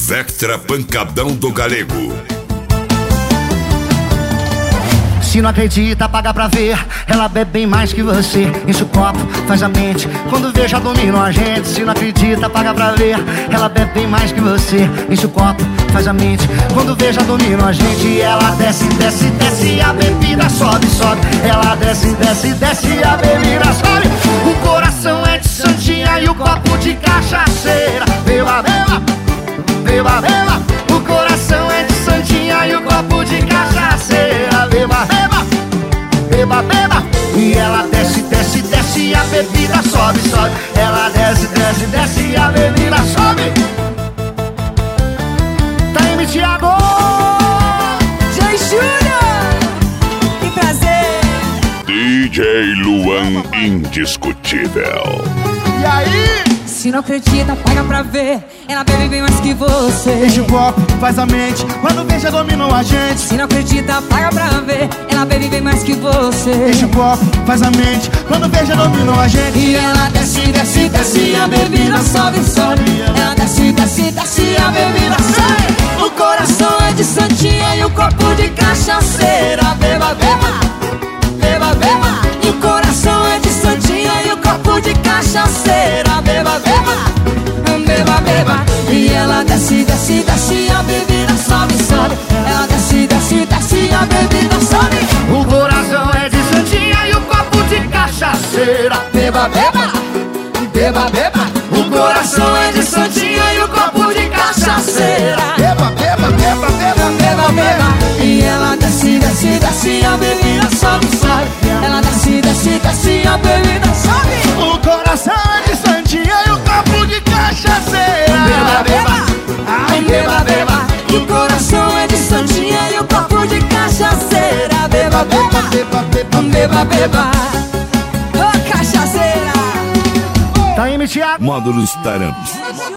Vectra Pancadão do Galego. Se não acredita, paga pra ver. Ela bebe bem mais que você. Enche o copo, faz a mente. Quando veja, domina a gente. Se não acredita, paga pra ver. Ela bebe bem mais que você. Enche o copo, faz a mente. Quando veja, domina a gente. E ela desce, desce, desce. A bebida sobe, sobe. Ela desce, desce, desce. A bebida sobe. O coração é de santinha e o copo de cachaceira. Beba, beba, beba, beba. O coração é de santinha e o copo de cachaceira. Beba, beba, beba, beba. E ela desce, desce, desce. A bebida sobe, sobe. Ela desce, desce, desce. A bebida sobe. Tá aí, Thiago. Jay Júnior, que prazer. DJ Luan Indiscutível. E aí? Se não acredita, paga pra ver. Ela bebe bem mais que você. Enche o copo, faz a mente. Quando veja, dominou a gente. Se não acredita, paga pra ver. Ela bebe bem mais que você. Enche o copo, faz a mente. Quando veja, dominou a gente. E ela desce, desce, desce. A bebida sobe, sobe. Ela desce, desce, desce. A bebida sobe. O coração é de santinha e o copo de cachaceira. Beba, beba, beba, beba. E o coração é de santinha e o copo de cachaceira. Beba, beba, beba, beba. E ela desce, desce, desce. A bebida sobe, sobe. Ela desce, desce, desce. A bebida sobe. O coração é de santinha e o copo de cachaceira. Beba, beba, beba, beba. O coração é de santinha e o copo de cachaceira. Beba, beba, beba, beba, Beba, beba. E ela desce, desce, desce. A bebida sobe, sobe. Ela desce, desce, desce. A bebida sobe. O coração é de santinha e o copo de cachaceira. Beba, beba, ai, beba, beba. E o coração é de santinha e o copo de cachaceira. Beba, beba, beba, beba, beba, beba. Ô, cachaceira. Tá aí, Thiago. Módulos Taramps.